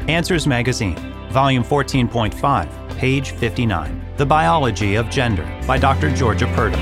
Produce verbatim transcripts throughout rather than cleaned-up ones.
Answers Magazine, Volume fourteen point five, page fifty-nine. The Biology of Gender by Doctor Georgia Purdom.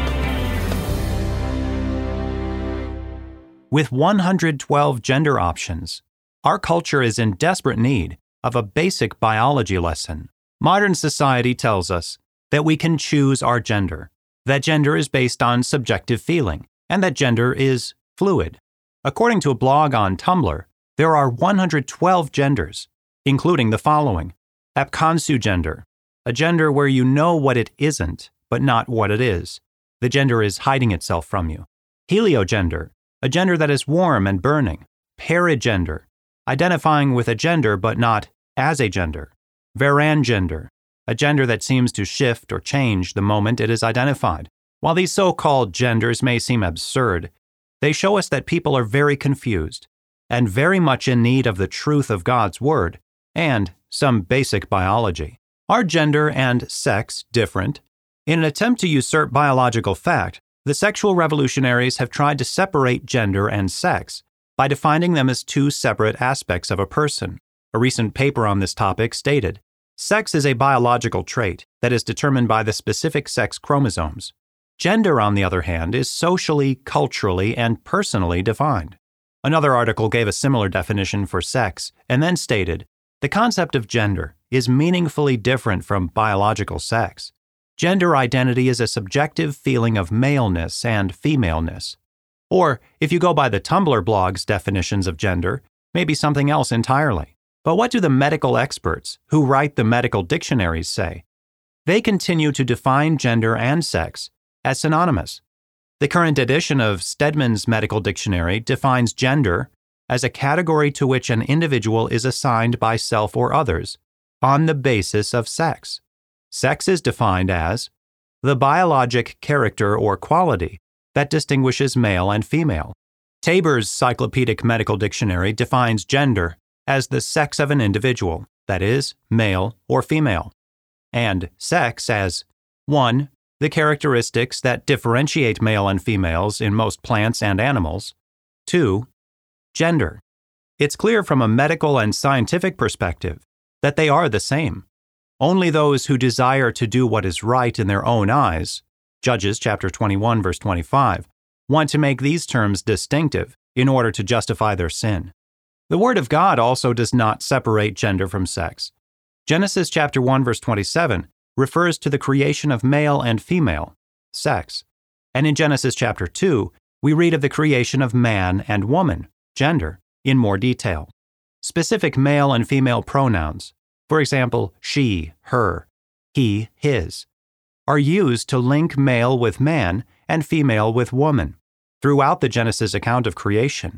With one hundred twelve gender options, our culture is in desperate need of a basic biology lesson. Modern society tells us that we can choose our gender, that gender is based on subjective feeling, and that gender is fluid. According to a blog on Tumblr, there are one hundred twelve genders, including the following: Apkonsu gender, a gender where you know what it isn't, but not what it is. The gender is hiding itself from you. Heliogender, a gender that is warm and burning. Perigender, identifying with a gender but not as a gender. Varangender, a gender that seems to shift or change the moment it is identified. While these so-called genders may seem absurd, they show us that people are very confused and very much in need of the truth of God's Word and some basic biology. Are gender and sex different? In an attempt to usurp biological fact, the sexual revolutionaries have tried to separate gender and sex by defining them as two separate aspects of a person. A recent paper on this topic stated, "Sex is a biological trait that is determined by the specific sex chromosomes. Gender, on the other hand, is socially, culturally, and personally defined." Another article gave a similar definition for sex and then stated, "The concept of gender is meaningfully different from biological sex. Gender identity is a subjective feeling of maleness and femaleness." Or, if you go by the Tumblr blog's definitions of gender, maybe something else entirely. But what do the medical experts who write the medical dictionaries say? They continue to define gender and sex as synonymous. The current edition of Stedman's Medical Dictionary defines gender as a category to which an individual is assigned by self or others on the basis of sex. Sex is defined as the biologic character or quality that distinguishes male and female. Tabor's Cyclopedic Medical Dictionary defines gender as the sex of an individual, that is, male or female, and sex as one. The characteristics that differentiate male and females in most plants and animals. two. Gender. It's clear from a medical and scientific perspective that they are the same. Only those who desire to do what is right in their own eyes, Judges chapter twenty-one, verse twenty-five, want to make these terms distinctive in order to justify their sin. The Word of God also does not separate gender from sex. Genesis chapter one, verse twenty-seven refers to the creation of male and female, sex. And in Genesis chapter two, we read of the creation of man and woman, gender, in more detail. Specific male and female pronouns, for example, she, her, he, his, are used to link male with man and female with woman throughout the Genesis account of creation.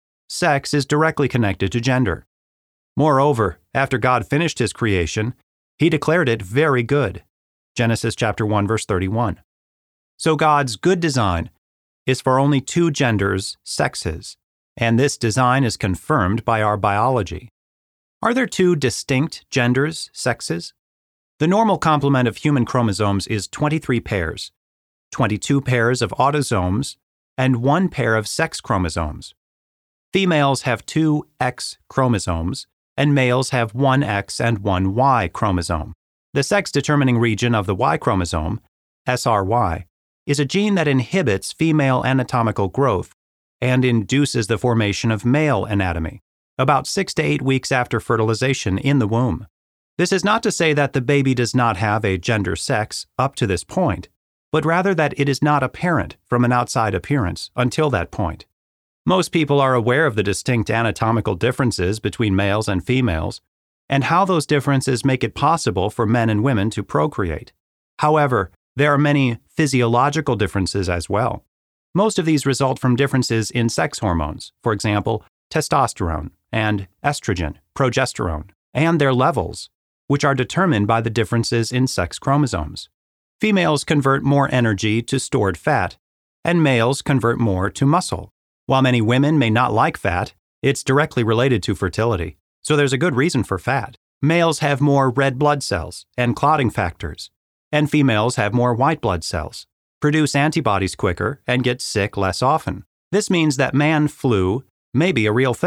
Sex is directly connected to gender. Moreover, after God finished his creation, he declared it very good. Genesis chapter one, verse thirty-one. So God's good design is for only two genders, sexes, and this design is confirmed by our biology. Are there two distinct genders, sexes? The normal complement of human chromosomes is twenty-three pairs, twenty-two pairs of autosomes, and one pair of sex chromosomes. Females have two X chromosomes, and males have one X and one Y chromosome. The sex-determining region of the Y chromosome, S R Y, is a gene that inhibits female anatomical growth and induces the formation of male anatomy, about six to eight weeks after fertilization in the womb. This is not to say that the baby does not have a gender sex up to this point, but rather that it is not apparent from an outside appearance until that point. Most people are aware of the distinct anatomical differences between males and females, and how those differences make it possible for men and women to procreate. However, there are many physiological differences as well. Most of these result from differences in sex hormones, for example, testosterone and estrogen, progesterone, and their levels, which are determined by the differences in sex chromosomes. Females convert more energy to stored fat, and males convert more to muscle. While many women may not like fat, it's directly related to fertility, so there's a good reason for fat. Males have more red blood cells and clotting factors, and females have more white blood cells, produce antibodies quicker, and get sick less often. This means that man flu may be a real thing,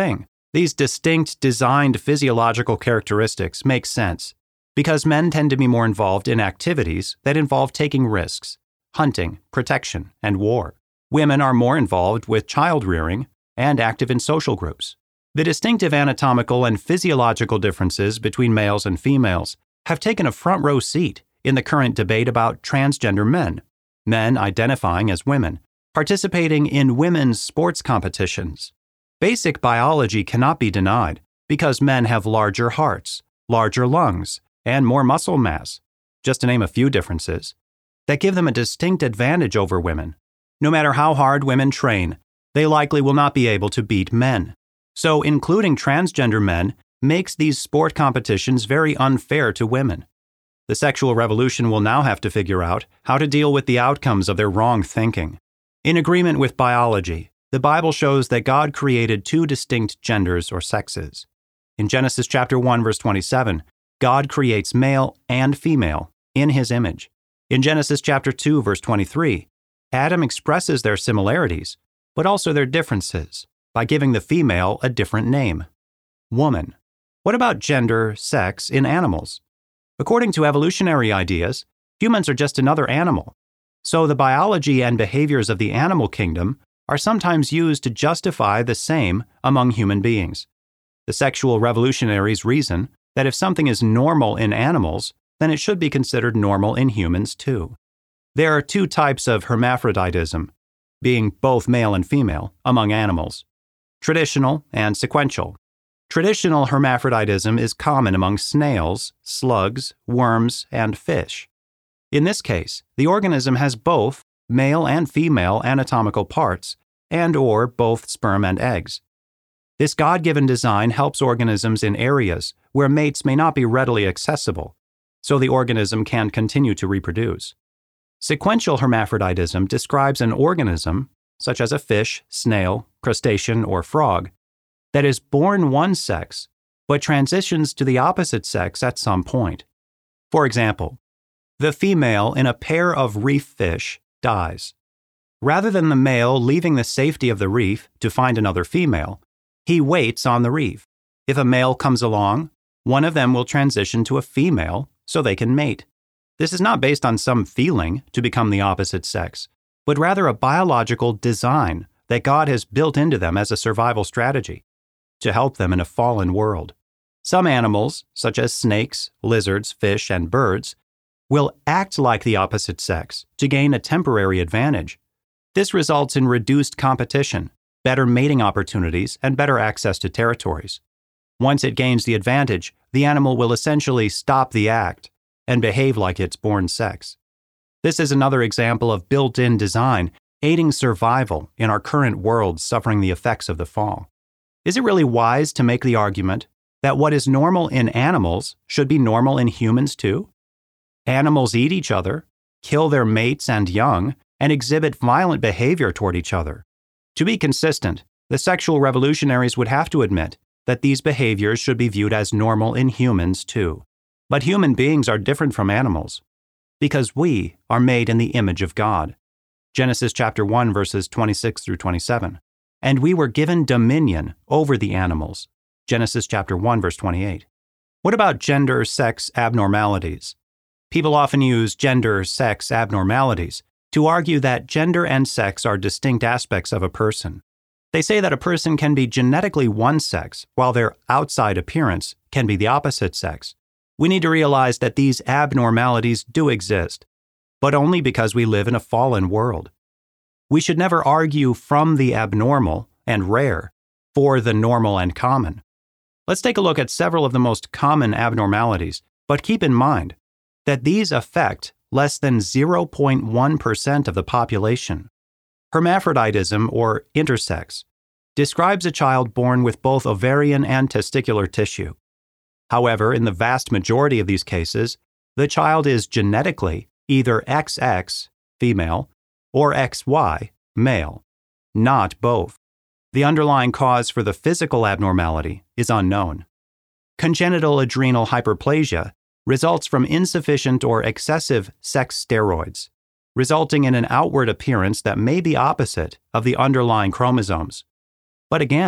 These distinct, designed physiological characteristics make sense because men tend to be more involved in activities that involve taking risks, hunting, protection, and war. Women are more involved with child rearing and active in social groups. The distinctive anatomical and physiological differences between males and females have taken a front row seat in the current debate about transgender men, men identifying as women, participating in women's sports competitions. Basic biology cannot be denied because men have larger hearts, larger lungs, and more muscle mass, just to name a few differences, that give them a distinct advantage over women. No matter how hard women train, they likely will not be able to beat men. So including transgender men makes these sport competitions very unfair to women. The sexual revolution will now have to figure out how to deal with the outcomes of their wrong thinking. In agreement with biology, the Bible shows that God created two distinct genders or sexes. In Genesis chapter one, verse twenty-seven, God creates male and female in his image. In Genesis chapter two, verse twenty-three, Adam expresses their similarities, but also their differences, by giving the female a different name, woman. What about gender, sex in animals? According to evolutionary ideas, humans are just another animal. So the biology and behaviors of the animal kingdom are sometimes used to justify the same among human beings. The sexual revolutionaries reason that if something is normal in animals, then it should be considered normal in humans too. There are two types of hermaphroditism, being both male and female, among animals: traditional and sequential. Traditional hermaphroditism is common among snails, slugs, worms, and fish. In this case, the organism has both male and female anatomical parts, and or both sperm and eggs. This God-given design helps organisms in areas where mates may not be readily accessible, so the organism can continue to reproduce. Sequential hermaphroditism describes an organism, such as a fish, snail, crustacean, or frog, that is born one sex, but transitions to the opposite sex at some point. For example, the female in a pair of reef fish dies. Rather than the male leaving the safety of the reef to find another female, he waits on the reef. If a male comes along, one of them will transition to a female so they can mate. This is not based on some feeling to become the opposite sex, but rather a biological design that God has built into them as a survival strategy to help them in a fallen world. Some animals, such as snakes, lizards, fish, and birds, will act like the opposite sex to gain a temporary advantage. This results in reduced competition, better mating opportunities, and better access to territories. Once it gains the advantage, the animal will essentially stop the act and behave like its born sex. This is another example of built-in design aiding survival in our current world suffering the effects of the fall. Is it really wise to make the argument that what is normal in animals should be normal in humans too? Animals eat each other, kill their mates and young, and exhibit violent behavior toward each other. To be consistent, the sexual revolutionaries would have to admit that these behaviors should be viewed as normal in humans too. But human beings are different from animals because we are made in the image of God. Genesis chapter one, verses twenty-six through twenty-seven. And we were given dominion over the animals. Genesis chapter one, verse twenty-eight. What about gender, sex abnormalities? People often use gender, sex abnormalities to argue that gender and sex are distinct aspects of a person. They say that a person can be genetically one sex, while their outside appearance can be the opposite sex. We need to realize that these abnormalities do exist, but only because we live in a fallen world. We should never argue from the abnormal and rare for the normal and common. Let's take a look at several of the most common abnormalities, but keep in mind that these affect less than zero point one percent of the population. Hermaphroditism, or intersex, describes a child born with both ovarian and testicular tissue. However, in the vast majority of these cases, the child is genetically either X X, female, or X Y, male, not both. The underlying cause for the physical abnormality is unknown. Congenital adrenal hyperplasia results from insufficient or excessive sex steroids, resulting in an outward appearance that may be opposite of the underlying chromosomes. But again,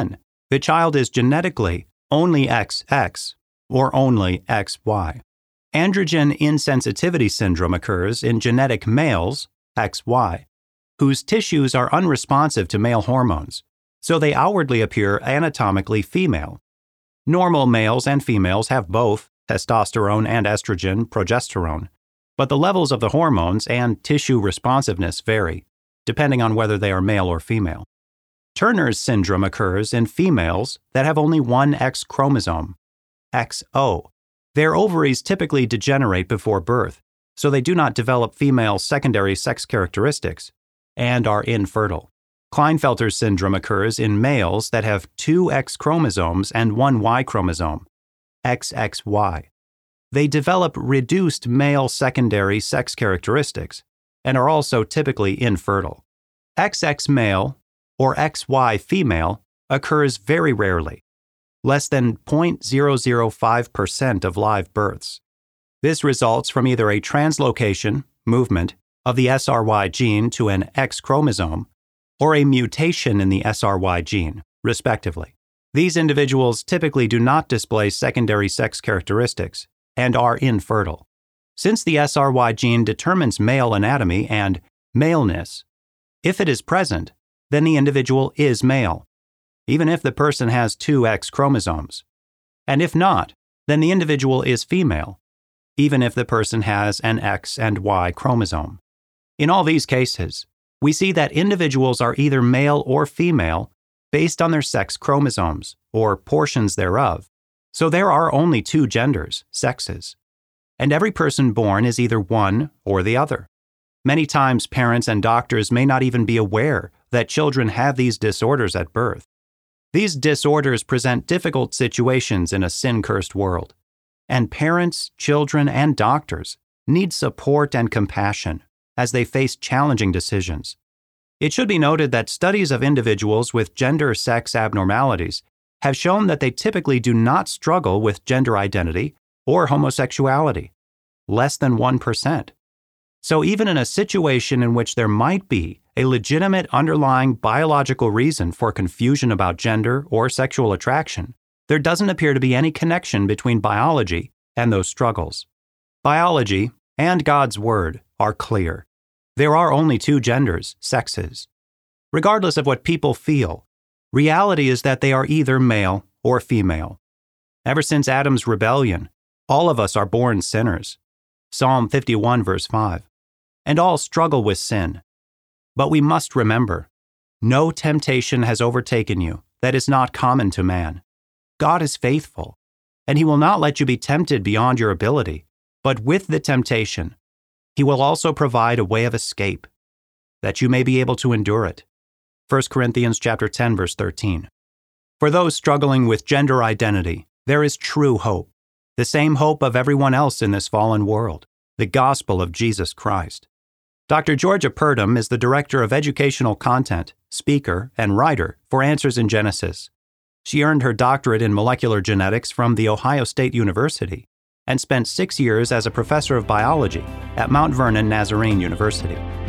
the child is genetically only X X or only X Y. Androgen insensitivity syndrome occurs in genetic males, X Y, whose tissues are unresponsive to male hormones, so they outwardly appear anatomically female. Normal males and females have both testosterone and estrogen, progesterone, but the levels of the hormones and tissue responsiveness vary, depending on whether they are male or female. Turner's syndrome occurs in females that have only one X chromosome, X O. Their ovaries typically degenerate before birth, so they do not develop female secondary sex characteristics and are infertile. Klinefelter's syndrome occurs in males that have two X chromosomes and one Y chromosome, X X Y. They develop reduced male secondary sex characteristics and are also typically infertile. X X male or X Y female occurs very rarely, less than zero point zero zero five percent of live births. This results from either a translocation, movement, of the S R Y gene to an X chromosome or a mutation in the S R Y gene, respectively. These individuals typically do not display secondary sex characteristics and are infertile. Since the S R Y gene determines male anatomy and maleness, if it is present, then the individual is male, even if the person has two X chromosomes. And if not, then the individual is female, even if the person has an X and Y chromosome. In all these cases, we see that individuals are either male or female based on their sex chromosomes, or portions thereof. So there are only two genders, sexes, and every person born is either one or the other. Many times parents and doctors may not even be aware that children have these disorders at birth. These disorders present difficult situations in a sin-cursed world, and parents, children, and doctors need support and compassion as they face challenging decisions. It should be noted that studies of individuals with gender-sex abnormalities have shown that they typically do not struggle with gender identity or homosexuality, less than one percent. So even in a situation in which there might be a legitimate underlying biological reason for confusion about gender or sexual attraction, there doesn't appear to be any connection between biology and those struggles. Biology and God's Word are clear. There are only two genders, sexes. Regardless of what people feel, reality is that they are either male or female. Ever since Adam's rebellion, all of us are born sinners. Psalm fifty-one, verse five. And all struggle with sin. But we must remember, no temptation has overtaken you that is not common to man. God is faithful, and He will not let you be tempted beyond your ability, but with the temptation, He will also provide a way of escape, that you may be able to endure it. First Corinthians chapter ten, verse thirteen. For those struggling with gender identity, there is true hope, the same hope of everyone else in this fallen world, the gospel of Jesus Christ. Doctor Georgia Purdom is the Director of Educational Content, speaker, and writer for Answers in Genesis. She earned her doctorate in molecular genetics from The Ohio State University and spent six years as a professor of biology at Mount Vernon Nazarene University.